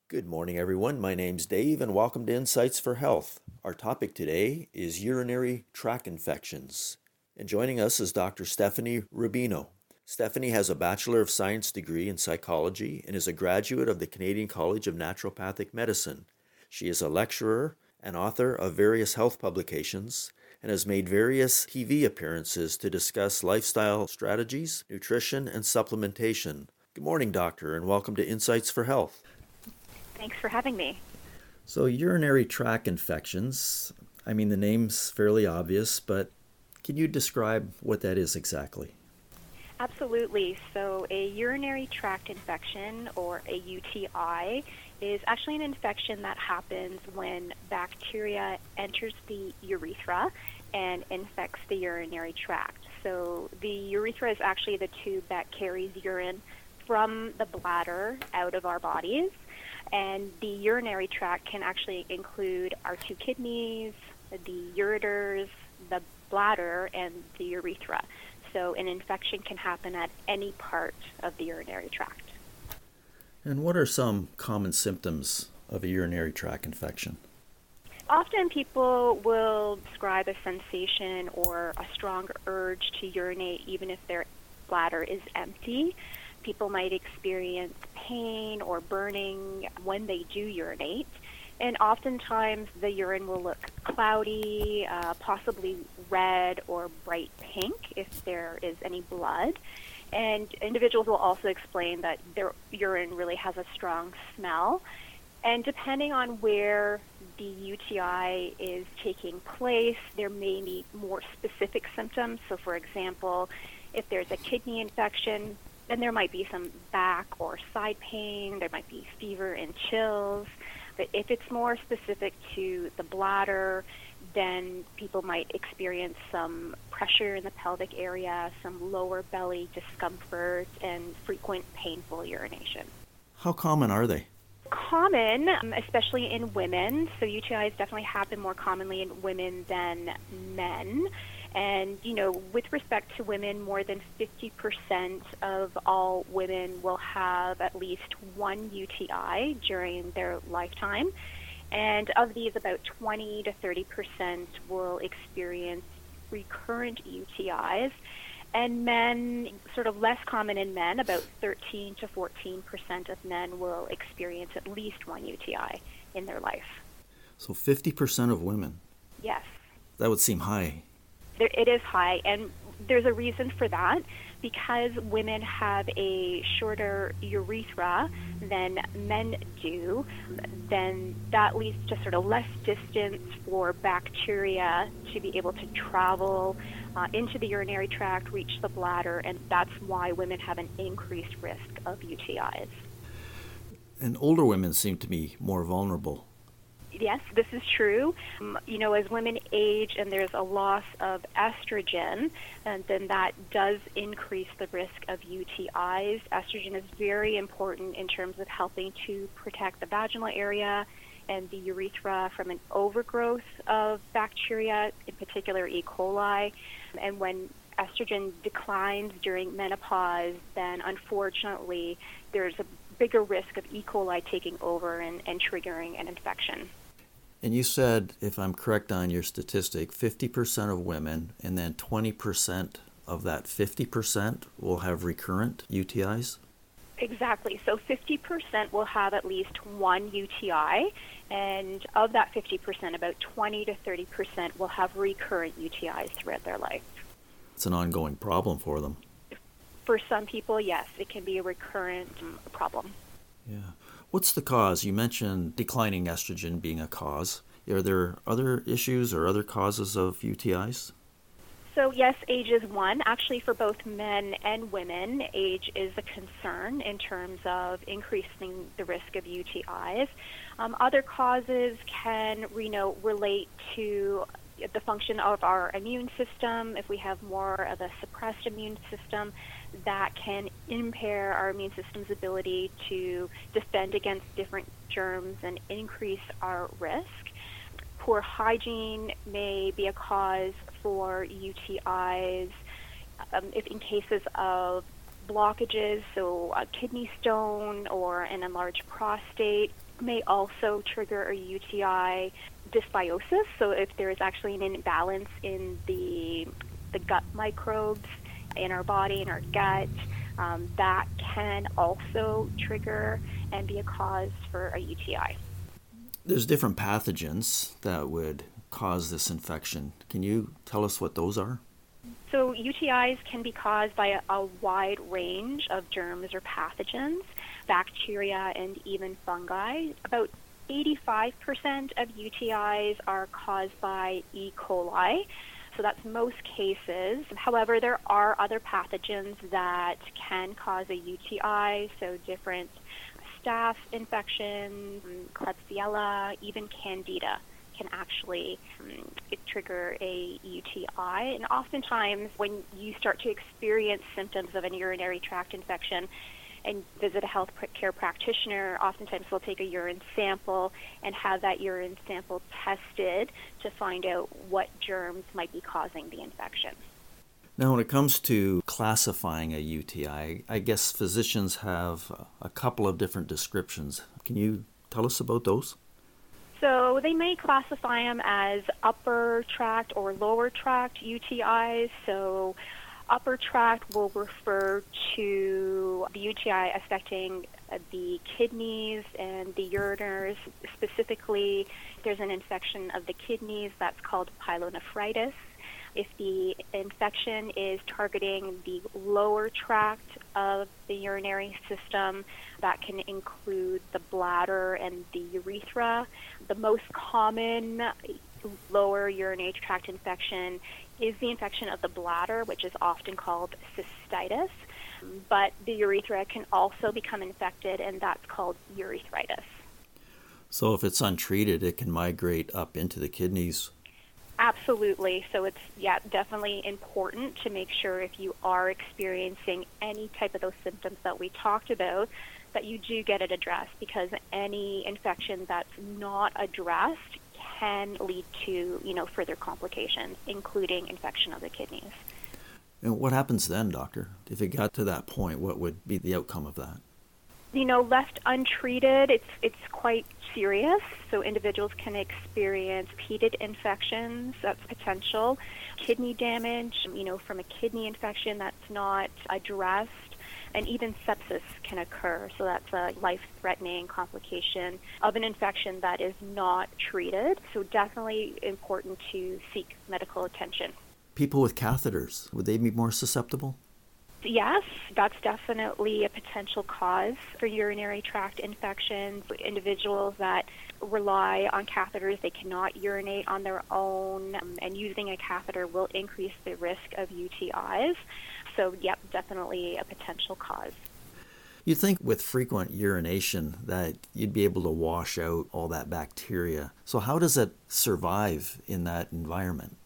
Good morning, everyone. My name's Dave, and welcome to Insights for Health. Our topic today is urinary tract infections. And joining us is Dr. Stephanie Rubino. Stephanie has a Bachelor of Science degree in psychology and is a graduate of the Canadian College of Naturopathic Medicine. She is a lecturer and author of various health publications and has made various TV appearances to discuss lifestyle strategies, nutrition, and supplementation. Good morning, doctor, and welcome to Insights for Health. Thanks for having me. So, urinary tract infections, the name's fairly obvious, but can you describe what that is exactly? Absolutely. So a urinary tract infection, or a UTI, is actually an infection that happens when bacteria enters the urethra and infects the urinary tract. So the urethra is actually the tube that carries urine from the bladder out of our bodies. And the urinary tract can actually include our two kidneys, the ureters, the bladder, and the urethra. So an infection can happen at any part of the urinary tract. And what are some common symptoms of a urinary tract infection? Often people will describe a sensation or a strong urge to urinate even if their bladder is empty. People might experience pain or burning when they do urinate. And oftentimes the urine will look cloudy, possibly red or bright pink if there is any blood. And individuals will also explain that their urine really has a strong smell. And depending on where the UTI is taking place, there may be more specific symptoms. So for example, if there's a kidney infection, then there might be some back or side pain, there might be fever and chills. But if it's more specific to the bladder, then people might experience some pressure in the pelvic area, some lower belly discomfort, and frequent painful urination. How common are they? Common, especially in women. So UTIs definitely happen more commonly in women than men. And, with respect to women, more than 50% of all women will have at least one UTI during their lifetime. And of these, about 20 to 30% will experience recurrent UTIs. And men, sort of less common in men, about 13 to 14% of men will experience at least one UTI in their life. So 50% of women? Yes. That would seem high. It is high, and there's a reason for that. Because women have a shorter urethra than men do, then that leads to sort of less distance for bacteria to be able to travel into the urinary tract, reach the bladder, and that's why women have an increased risk of UTIs. And older women seem to be more vulnerable. Yes, this is true. As women age and there's a loss of estrogen, and then that does increase the risk of UTIs. Estrogen is very important in terms of helping to protect the vaginal area and the urethra from an overgrowth of bacteria, in particular E. coli. And when estrogen declines during menopause, then unfortunately there's a bigger risk of E. coli taking over and triggering an infection. And you said, if I'm correct on your statistic, 50% of women, and then 20% of that 50% will have recurrent UTIs? Exactly. So 50% will have at least one UTI, and of that 50%, about 20 to 30% will have recurrent UTIs throughout their life. It's an ongoing problem for them. For some people, yes, it can be a recurrent problem. Yeah. What's the cause? You mentioned declining estrogen being a cause. Are there other issues or other causes of UTIs? So yes, age is one. Actually, for both men and women, age is a concern in terms of increasing the risk of UTIs. Other causes can, relate to the function of our immune system. If we have more of a suppressed immune system, that can impair our immune system's ability to defend against different germs and increase our risk. Poor hygiene may be a cause for UTIs. If in cases of blockages, so a kidney stone or an enlarged prostate, may also trigger a UTI dysbiosis. So if there is actually an imbalance in the gut microbes in our body, in our gut, that can also trigger and be a cause for a UTI. There's different pathogens that would cause this infection. Can you tell us what those are? So UTIs can be caused by a wide range of germs or pathogens, bacteria and even fungi. About 85% of UTIs are caused by E. coli. So that's most cases. However, there are other pathogens that can cause a UTI, so different staph infections, Klebsiella, even Candida can actually trigger a UTI. And oftentimes when you start to experience symptoms of a urinary tract infection and visit a health care practitioner, oftentimes they'll take a urine sample and have that urine sample tested to find out what germs might be causing the infection. Now, when it comes to classifying a UTI, I guess physicians have a couple of different descriptions. Can you tell us about those? So they may classify them as upper tract or lower tract UTIs. So upper tract will refer to the UTI affecting the kidneys and the ureters. Specifically, there's an infection of the kidneys that's called pyelonephritis. If the infection is targeting the lower tract of the urinary system, that can include the bladder and the urethra. The most common lower urinary tract infection is the infection of the bladder, which is often called cystitis. But the urethra can also become infected, and that's called urethritis. So if it's untreated, it can migrate up into the kidneys. Absolutely. So it's, definitely important to make sure if you are experiencing any type of those symptoms that we talked about, that you do get it addressed, because any infection that's not addressed can lead to, further complications, including infection of the kidneys. And what happens then, doctor? If it got to that point, what would be the outcome of that? Left untreated, it's quite serious. So individuals can experience repeated infections. That's potential. Kidney damage, from a kidney infection that's not addressed. And even sepsis can occur. So that's a life-threatening complication of an infection that is not treated. So definitely important to seek medical attention. People with catheters, would they be more susceptible? Yes, that's definitely a potential cause for urinary tract infections. Individuals that rely on catheters, they cannot urinate on their own, and using a catheter will increase the risk of UTIs. So, definitely a potential cause. You'd think with frequent urination that you'd be able to wash out all that bacteria. So how does it survive in that environment?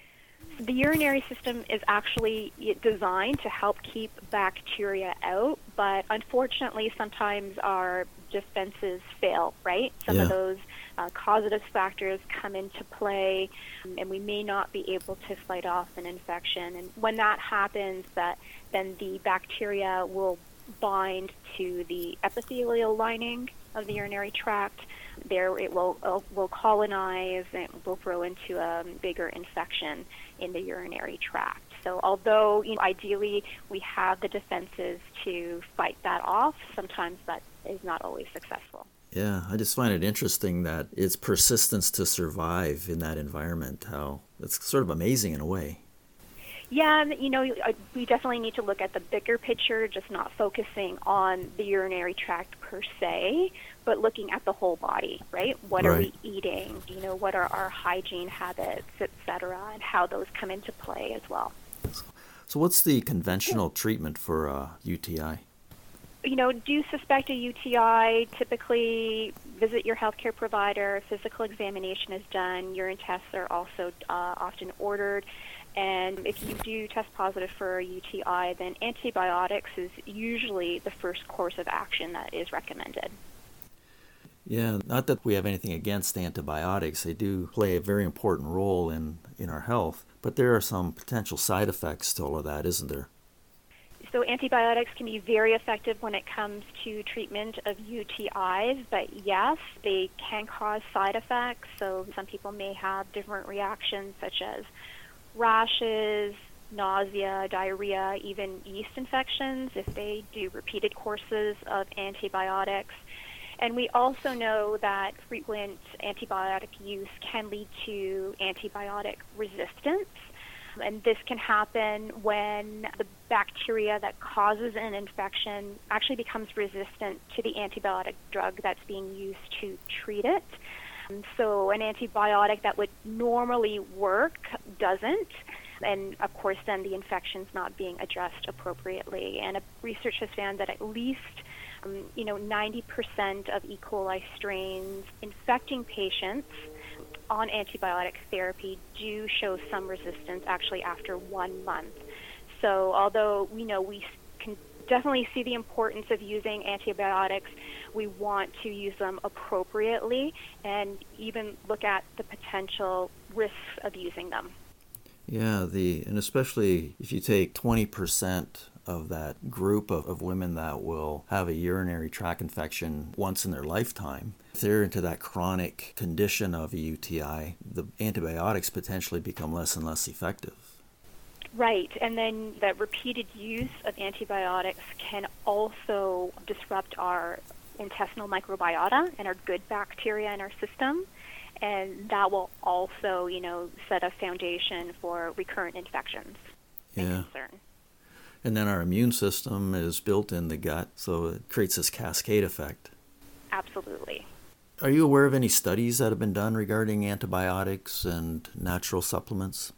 The urinary system is actually designed to help keep bacteria out, but unfortunately sometimes our defenses fail, right? Some of those causative factors come into play, and we may not be able to fight off an infection. And when that happens, then the bacteria will bind to the epithelial lining of the urinary tract. There it will colonize and will grow into a bigger infection in the urinary tract. So although ideally we have the defenses to fight that off, sometimes that is not always successful. Yeah, I just find it interesting that it's persistence to survive in that environment, how it's sort of amazing in a way. Yeah, we definitely need to look at the bigger picture, just not focusing on the urinary tract per se, but looking at the whole body, right? What are we eating? What are our hygiene habits, et cetera, and how those come into play as well. So what's the conventional treatment for a UTI? Do you suspect a UTI? Typically visit your healthcare provider, physical examination is done, urine tests are also often ordered. And if you do test positive for a UTI, then antibiotics is usually the first course of action that is recommended. Yeah, not that we have anything against antibiotics. They do play a very important role in our health. But there are some potential side effects to all of that, isn't there? So antibiotics can be very effective when it comes to treatment of UTIs, but yes, they can cause side effects. So some people may have different reactions such as rashes, nausea, diarrhea, even yeast infections if they do repeated courses of antibiotics. And we also know that frequent antibiotic use can lead to antibiotic resistance. And this can happen when the bacteria that causes an infection actually becomes resistant to the antibiotic drug that's being used to treat it. So an antibiotic that would normally work doesn't. And of course, then the infection's not being addressed appropriately. And research has found that at least 90% of E. coli strains infecting patients on antibiotic therapy do show some resistance actually after 1 month. So although we can definitely see the importance of using antibiotics, we want to use them appropriately and even look at the potential risks of using them. Yeah, and especially if you take 20% of that group of women that will have a urinary tract infection once in their lifetime, if they're into that chronic condition of a UTI, the antibiotics potentially become less and less effective. Right, and then the repeated use of antibiotics can also disrupt our intestinal microbiota and our good bacteria in our system. And that will also, set a foundation for recurrent infections and concern. And then our immune system is built in the gut, so it creates this cascade effect. Absolutely. Are you aware of any studies that have been done regarding antibiotics and natural supplements?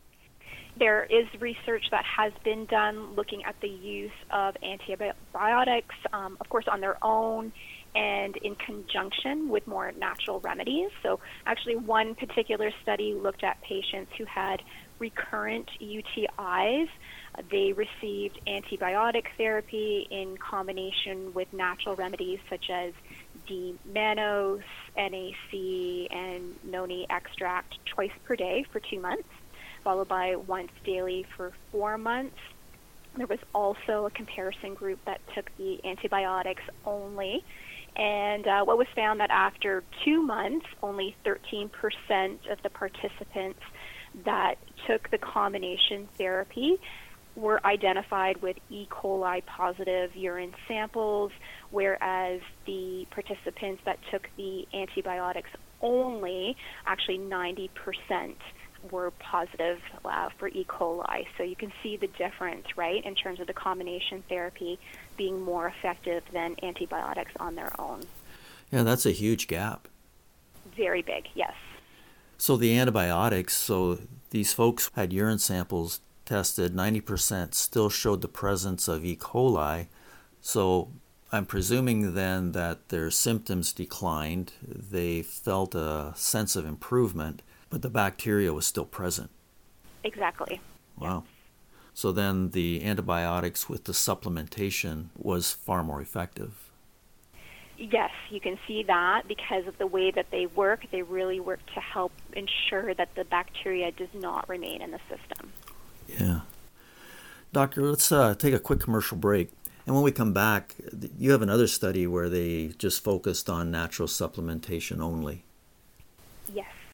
There is research that has been done looking at the use of antibiotics, of course, on their own and in conjunction with more natural remedies. So actually one particular study looked at patients who had recurrent UTIs. They received antibiotic therapy in combination with natural remedies such as D-mannose, NAC, and noni extract twice per day for 2 months, followed by once daily for 4 months. There was also a comparison group that took the antibiotics only. And what was found that after 2 months, only 13% of the participants that took the combination therapy were identified with E. coli positive urine samples, whereas the participants that took the antibiotics only, actually 90% were positive for E. coli. So you can see the difference, right, in terms of the combination therapy being more effective than antibiotics on their own. Yeah, that's a huge gap. Very big, yes. So the antibiotics, so these folks had urine samples tested, 90% still showed the presence of E. coli. So I'm presuming then that their symptoms declined, they felt a sense of improvement, but the bacteria was still present. Exactly. Wow. So then the antibiotics with the supplementation was far more effective. Yes, you can see that because of the way that they work. They really work to help ensure that the bacteria does not remain in the system. Yeah. Doctor, let's take a quick commercial break. And when we come back, you have another study where they just focused on natural supplementation only.